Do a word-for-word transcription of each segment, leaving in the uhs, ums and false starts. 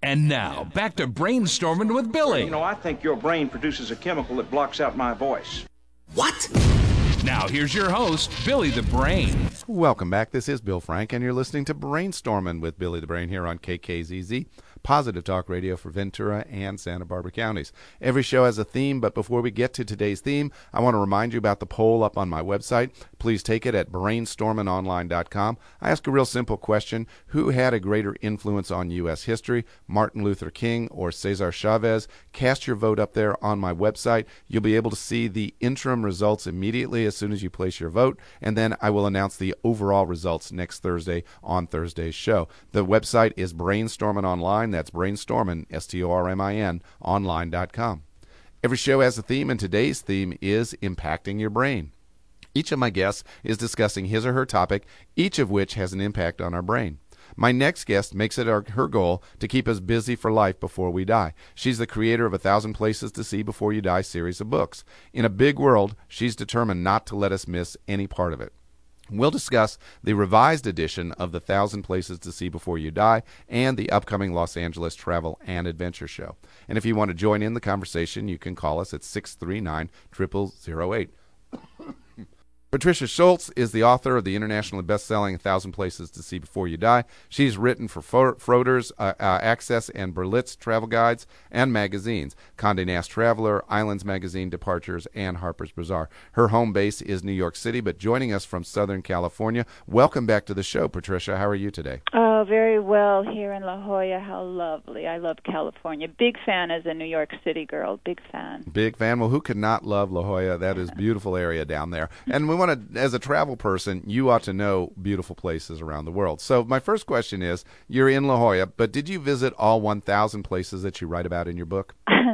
And now, back to Brainstorming with Billy. You know, I think your brain produces a chemical that blocks out my voice. What? Now, here's your host, Billy the Brain. Welcome back. This is Bill Frank, and you're listening to Brainstorming with Billy the Brain here on K K Z Z, Positive Talk Radio for Ventura and Santa Barbara counties. Every show has a theme, but before we get to today's theme, I want to remind you about the poll up on my website. Please take it at brainstorming online dot com. I ask a real simple question. Who had a greater influence on U S history, Martin Luther King or Cesar Chavez? Cast your vote up there on my website. You'll be able to see the interim results immediately as soon as you place your vote, and then I will announce the overall results next Thursday on Thursday's show. The website is Brainstorming Online. That's Brainstorming, S T O R M I N, online dot com. Every show has a theme, and today's theme is impacting your brain. Each of my guests is discussing his or her topic, each of which has an impact on our brain. My next guest makes it our, her goal to keep us busy for life before we die. She's the creator of A Thousand Places to See Before You Die series of books. In a big world, she's determined not to let us miss any part of it. We'll discuss the revised edition of The Thousand Places to See Before You Die and the upcoming Los Angeles Travel and Adventure Show. And if you want to join in the conversation, you can call us at six three nine, zero zero zero eight. Patricia Schultz is the author of the internationally best-selling A Thousand Places to See Before You Die. She's written for Froder's uh, uh, Access and Berlitz travel guides and magazines, Condé Nast Traveler, Islands Magazine, Departures, and Harper's Bazaar. Her home base is New York City, but joining us from Southern California. Welcome back to the show, Patricia. How are you today? Oh, very well here in La Jolla. How lovely. I love California. Big fan as a New York City girl. Big fan. Big fan. Well, who could not love La Jolla? That is a beautiful area down there. And we want to, as a travel person, you ought to know beautiful places around the world. So my first question is, you're in La Jolla, but did you visit all one thousand places that you write about in your book?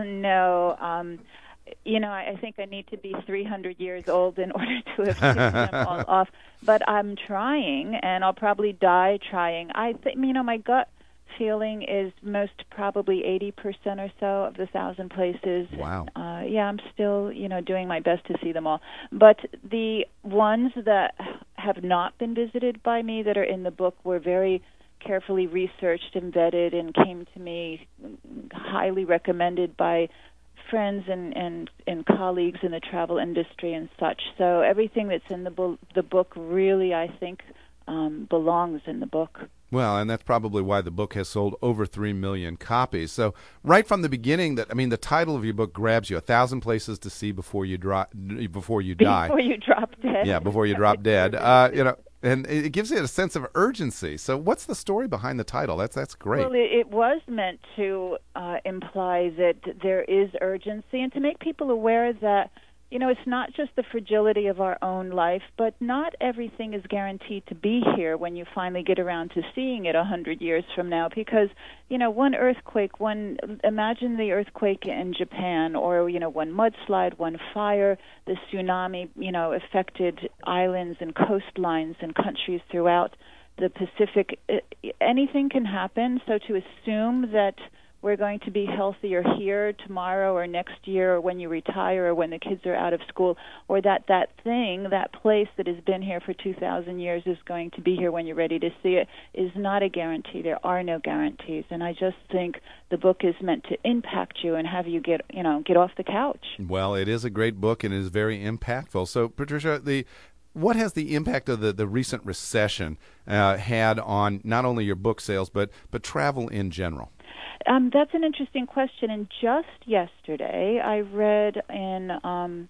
No. Um, you know, I think I need to be three hundred years old in order to have ticked them all off. But I'm trying, and I'll probably die trying. I think, you know, my gut feeling is most probably eighty percent or so of the thousand places. Wow. Uh, yeah, I'm still, you know, doing my best to see them all. But the ones that have not been visited by me that are in the book were very carefully researched and vetted and came to me highly recommended by friends and, and, and colleagues in the travel industry and such. So everything that's in the, bo- the book really, I think, um, belongs in the book. Well, and that's probably why the book has sold over three million copies. So right from the beginning, that I mean, the title of your book grabs you, A Thousand Places to See Before You, dro- before you Die. Before you drop dead. Yeah, before you drop dead. Uh, you know, and it gives you a sense of urgency. So what's the story behind the title? That's that's great. Well, it, it was meant to uh, imply that there is urgency and to make people aware that, you know, it's not just the fragility of our own life, but not everything is guaranteed to be here when you finally get around to seeing it a hundred years from now. Because, you know, one earthquake, one imagine the earthquake in Japan, or, you know, one mudslide, one fire, the tsunami, you know, affected islands and coastlines and countries throughout the Pacific. Anything can happen. So to assume that we're going to be healthier here tomorrow or next year or when you retire or when the kids are out of school, or that that thing, that place that has been here for two thousand years is going to be here when you're ready to see it, is not a guarantee. There are no guarantees. And I just think the book is meant to impact you and have you get, you know, get off the couch. Well, it is a great book and it is very impactful. So, Patricia, the what has the impact of the, the recent recession uh, had on not only your book sales, but, but travel in general? Um, that's an interesting question. And just yesterday, I read in um,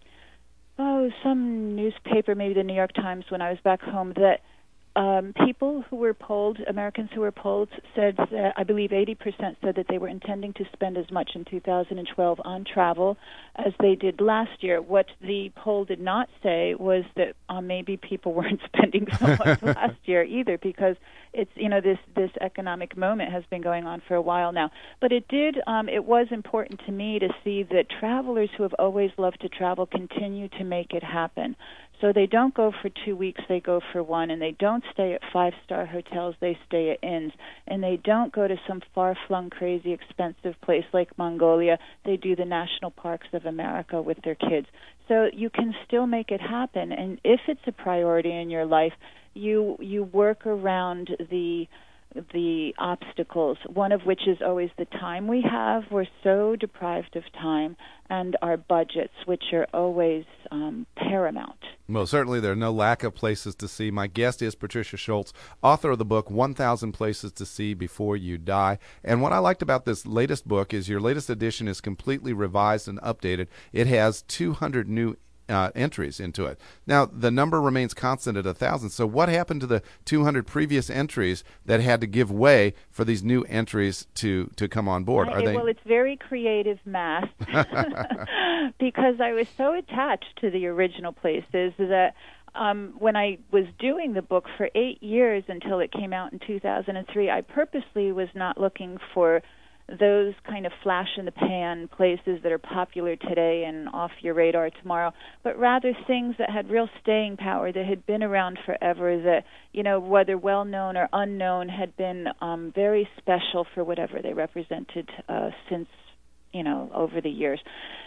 oh some newspaper, maybe the New York Times, when I was back home, that um, people who were polled, Americans who were polled, said that I believe eighty percent said that they were intending to spend as much in two thousand twelve on travel as they did last year. What the poll did not say was that uh, maybe people weren't spending so much last year either, because it's, you know, this this economic moment has been going on for a while now. But it did, um, it was important to me to see that travelers who have always loved to travel continue to make it happen. So they don't go for two weeks, they go for one, and they don't stay at five-star hotels, they stay at inns, and they don't go to some far-flung, crazy, expensive place like Mongolia. They do the national parks of America with their kids. So you can still make it happen, and if it's a priority in your life, you you work around the the obstacles, one of which is always the time we have. We're so deprived of time, and our budgets, which are always um, paramount. Well, certainly there are no lack of places to see. My guest is Patricia Schultz, author of the book one thousand Places to See Before You Die. And what I liked about this latest book is your latest edition is completely revised and updated. It has two hundred new Uh, entries into it. Now, the number remains constant at one thousand. So what happened to the two hundred previous entries that had to give way for these new entries to, to come on board? Are I, they... Well, it's very creative math because I was so attached to the original places that um, when I was doing the book for eight years until it came out in two thousand three, I purposely was not looking for those kind of flash-in-the-pan places that are popular today and off your radar tomorrow, but rather things that had real staying power, that had been around forever, that, you know, whether well-known or unknown, had been um, very special for whatever they represented uh, since, you know, over the years.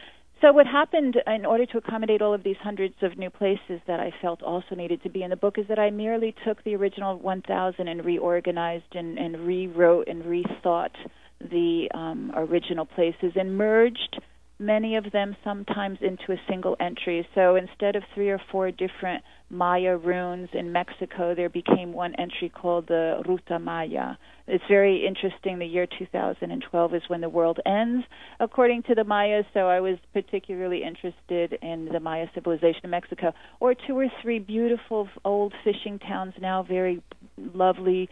So what happened in order to accommodate all of these hundreds of new places that I felt also needed to be in the book is that I merely took the original one thousand and reorganized and, and rewrote and rethought the um, original places and merged many of them sometimes into a single entry. So instead of three or four different Maya runes in Mexico, there became one entry called the Ruta Maya. It's very interesting. The year two thousand twelve is when the world ends, according to the Mayas, so I was particularly interested in the Maya civilization in Mexico. Or two or three beautiful old fishing towns, now very lovely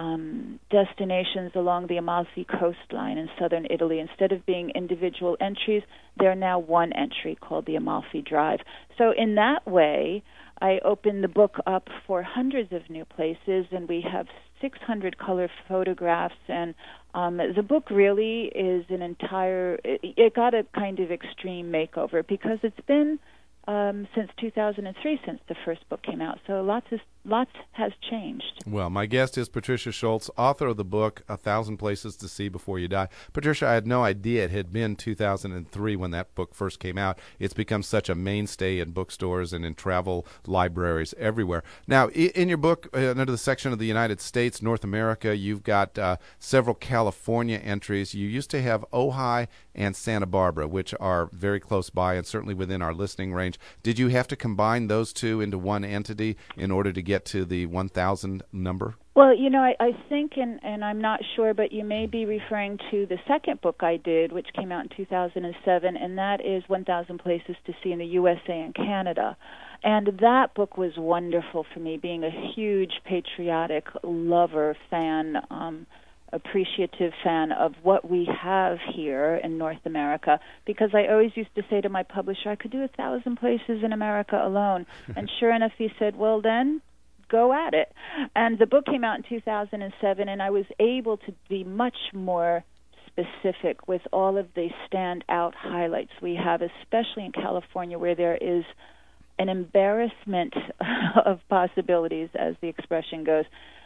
Um, destinations along the Amalfi coastline in southern Italy. Instead of being individual entries, they're now one entry called the Amalfi Drive. So in that way, I opened the book up for hundreds of new places, and we have six hundred color photographs, and um, the book really is an entire, it, it got a kind of extreme makeover because it's been Um, since two thousand three, since the first book came out. So lots is, lots has changed. Well, my guest is Patricia Schultz, author of the book A Thousand Places to See Before You Die. Patricia, I had no idea it had been two thousand three when that book first came out. It's become such a mainstay in bookstores and in travel libraries everywhere. Now, in your book, uh, under the section of the United States, North America, you've got uh, several California entries. You used to have Ojai and Santa Barbara, which are very close by and certainly within our listening range. Did you have to combine those two into one entity in order to get to the one thousand number? Well, you know, I, I think, and, and I'm not sure, but you may be referring to the second book I did, which came out in two thousand seven, and that is one thousand Places to See in the U S A and Canada. And that book was wonderful for me, being a huge patriotic lover, fan, um, appreciative fan of what we have here in North America, because I always used to say to my publisher, I could do a thousand places in America alone. And sure enough, he said, well, then go at it. And the book came out in two thousand seven, and I was able to be much more specific with all of the standout highlights we have, especially in California, where there is an embarrassment of possibilities, as the expression goes.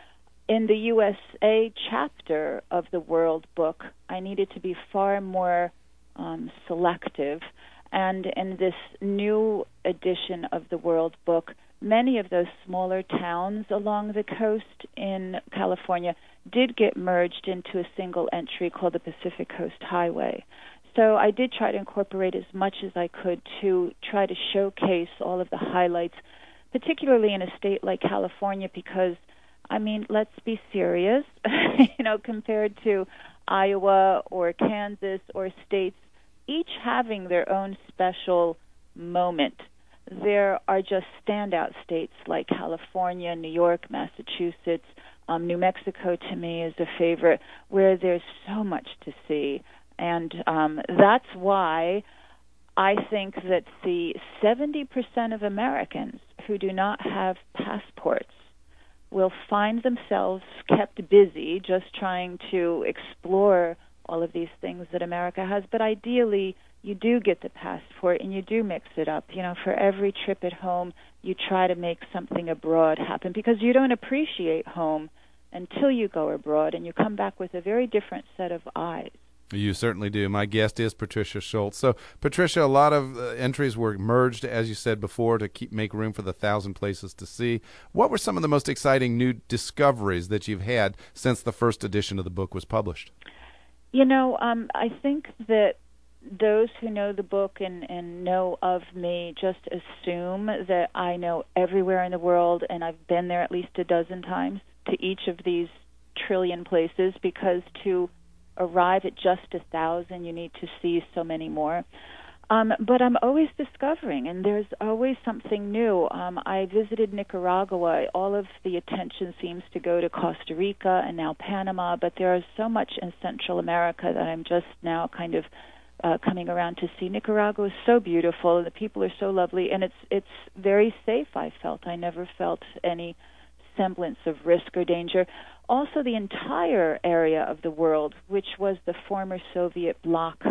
In the U S A chapter of the World Book, I needed to be far more um, selective. And in this new edition of the World Book, many of those smaller towns along the coast in California did get merged into a single entry called the Pacific Coast Highway. So I did try to incorporate as much as I could to try to showcase all of the highlights, particularly in a state like California, because I mean, let's be serious, you know, compared to Iowa or Kansas or states, each having their own special moment. There are just standout states like California, New York, Massachusetts. Um, New Mexico, to me, is a favorite, where there's so much to see. And um, that's why I think that the seventy percent of Americans who do not have passports will find themselves kept busy just trying to explore all of these things that America has. But ideally, you do get the passport and you do mix it up. You know, for every trip at home, you try to make something abroad happen, because you don't appreciate home until you go abroad and you come back with a very different set of eyes. You certainly do. My guest is Patricia Schultz. So, Patricia, a lot of uh, entries were merged, as you said before, to keep make room for the thousand places to see. What were some of the most exciting new discoveries that you've had since the first edition of the book was published? You know, um, I think that those who know the book and, and know of me just assume that I know everywhere in the world, and I've been there at least a dozen times to each of these trillion places, because to arrive at just a thousand, you need to see so many more. Um, but I'm always discovering, and there's always something new. Um, I visited Nicaragua. All of the attention seems to go to Costa Rica and now Panama, but there is so much in Central America that I'm just now kind of uh, coming around to see. Nicaragua is so beautiful. The people are so lovely, and it's it's very safe, I felt. I never felt any semblance of risk or danger. Also, the entire area of the world, which was the former Soviet bloc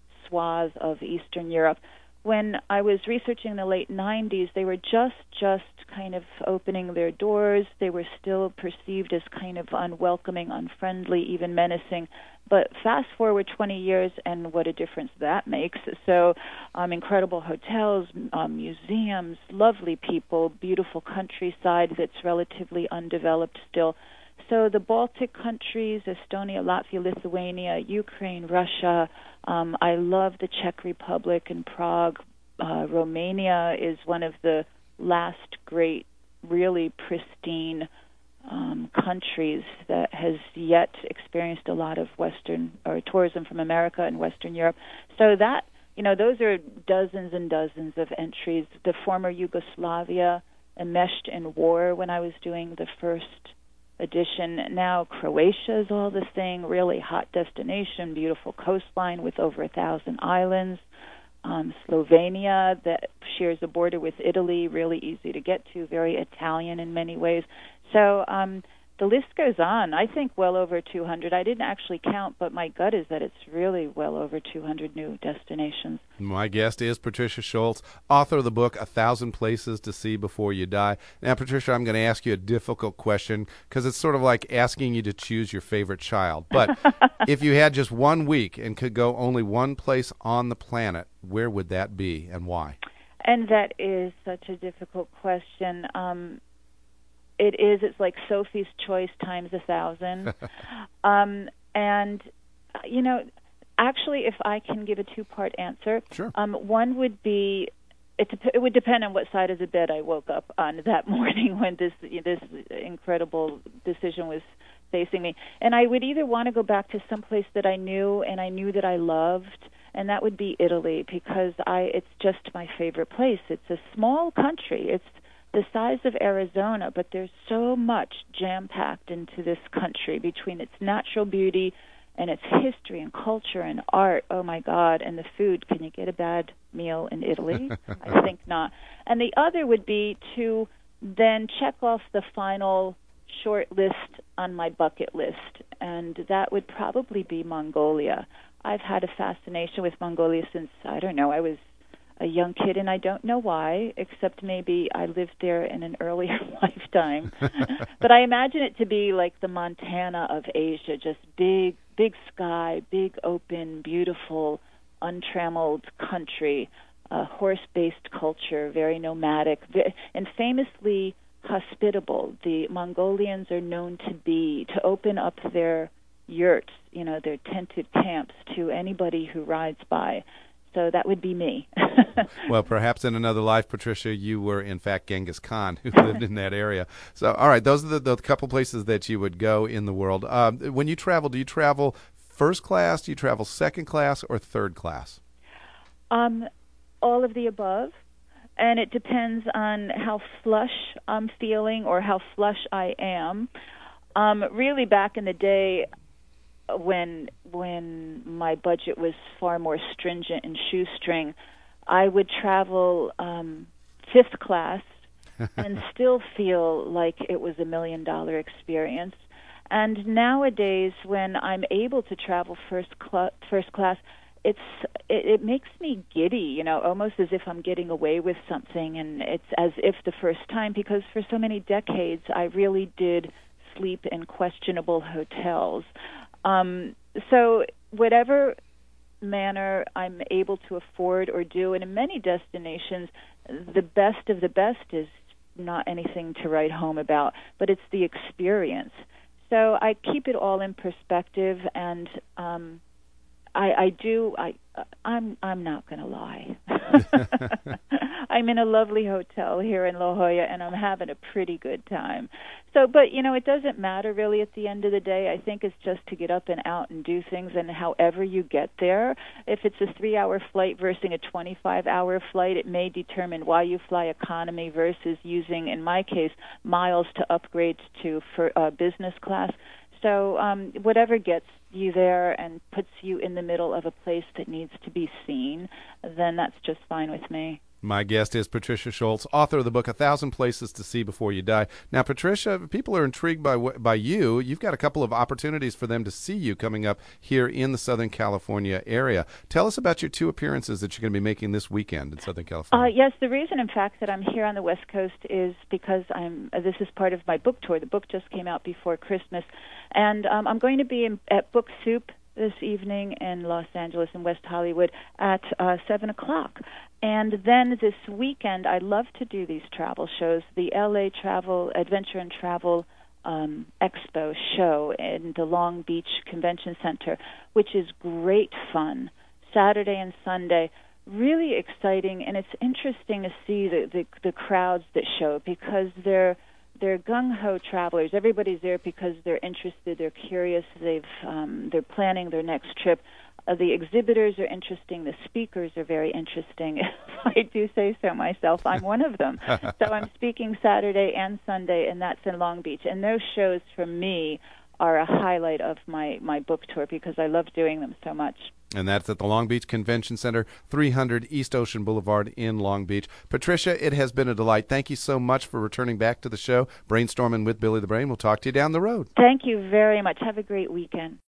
swath of Eastern Europe. When I was researching in the late nineties, they were just, just kind of opening their doors. They were still perceived as kind of unwelcoming, unfriendly, even menacing. But fast forward twenty years, and what a difference that makes. So um, incredible hotels, um, museums, lovely people, beautiful countryside that's relatively undeveloped still. So the Baltic countries, Estonia, Latvia, Lithuania, Ukraine, Russia, um, I love the Czech Republic and Prague. Uh, Romania is one of the last great, really pristine um, countries that has yet experienced a lot of Western or tourism from America and Western Europe. So that, you know, those are dozens and dozens of entries. The former Yugoslavia enmeshed in war when I was doing the first edition. Now Croatia is all the thing, really hot destination, beautiful coastline with over a thousand islands. Um, Slovenia that shares a border with Italy, really easy to get to, very Italian in many ways. So um, the list goes on. I think well over two hundred. I didn't actually count, but my gut is that it's really well over two hundred new destinations. My guest is Patricia Schultz, author of the book A Thousand Places to See Before You Die. Now, Patricia, I'm going to ask you a difficult question because it's sort of like asking you to choose your favorite child. But if you had just one week and could go only one place on the planet, where would that be and why? And that is such a difficult question. Um, it is. It's like Sophie's Choice times a thousand. um, and, you know, actually, if I can give a two-part answer, sure. um, one would be, it, dep- it would depend on what side of the bed I woke up on that morning when this this incredible decision was facing me. And I would either want to go back to some place that I knew and I knew that I loved, and that would be Italy, because I it's just my favorite place. It's a small country. It's the size of Arizona, but there's so much jam-packed into this country between its natural beauty and its history and culture and art. Oh, my God. And the food. Can you get a bad meal in Italy? I think not. And the other would be to then check off the final short list on my bucket list, and that would probably be Mongolia. I've had a fascination with Mongolia since, I don't know, I was a young kid, and I don't know why, except maybe I lived there in an earlier lifetime. But I imagine it to be like the Montana of Asia, just big, big sky, big open, beautiful, untrammeled country, uh, horse-based culture, very nomadic, and famously hospitable. The Mongolians are known to be, to open up their yurts, you know, their tented camps to anybody who rides by. So that would be me. Well, perhaps in another life, Patricia, you were, in fact, Genghis Khan, who lived in that area. So, all right, those are the, the couple places that you would go in the world. Um, when you travel, do you travel first class, do you travel second class, or third class? Um, all of the above. And it depends on how flush I'm feeling or how flush I am. Um, really, back in the day, when when my budget was far more stringent and shoestring, I would travel um, fifth class and still feel like it was a million-dollar experience. And nowadays, when I'm able to travel first cl- first class, it's it, it makes me giddy, you know, almost as if I'm getting away with something, and it's as if the first time, because for so many decades I really did sleep in questionable hotels. Um, so whatever manner I'm able to afford or do, and in many destinations, the best of the best is not anything to write home about, but it's the experience. So I keep it all in perspective, and um, I, I do. I, I'm. I'm not going to lie. I'm in a lovely hotel here in La Jolla, and I'm having a pretty good time. So, but you know, it doesn't matter really. At the end of the day, I think it's just to get up and out and do things. And however you get there, if it's a three-hour flight versus a twenty-five hour flight, it may determine why you fly economy versus using, in my case, miles to upgrade to for uh, business class. So um, whatever gets you there and puts you in the middle of a place that needs to be seen, then that's just fine with me. My guest is Patricia Schultz, author of the book A Thousand Places to See Before You Die. Now, Patricia, people are intrigued by by you. You've got a couple of opportunities for them to see you coming up here in the Southern California area. Tell us about your two appearances that you're going to be making this weekend in Southern California. Uh, yes, the reason, in fact, that I'm here on the West Coast is because I'm. Uh, this is part of my book tour. The book just came out before Christmas, and um, I'm going to be in, at Book Soup this evening in Los Angeles in West Hollywood at uh, seven o'clock. And then this weekend, I love to do these travel shows. The L A Travel, Adventure and Travel um, Expo show in the Long Beach Convention Center, which is great fun, Saturday and Sunday. Really exciting, and it's interesting to see the, the, the crowds that show because they're they're gung-ho travelers. Everybody's there because they're interested, they're curious, they've um, they're planning their next trip. Uh, the exhibitors are interesting. The speakers are very interesting. If I do say so myself, I'm one of them. So I'm speaking Saturday and Sunday, and that's in Long Beach. And those shows, for me, are a highlight of my, my book tour because I love doing them so much. And that's at the Long Beach Convention Center, three hundred East Ocean Boulevard in Long Beach. Patricia, it has been a delight. Thank you so much for returning back to the show. Brainstorming with Billy the Brain. We'll talk to you down the road. Thank you very much. Have a great weekend.